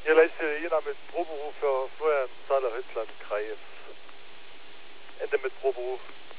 Vielleicht jener mit Proberuf für vorher im Saale-Holzland-Kreis. Ende mit Proberuf.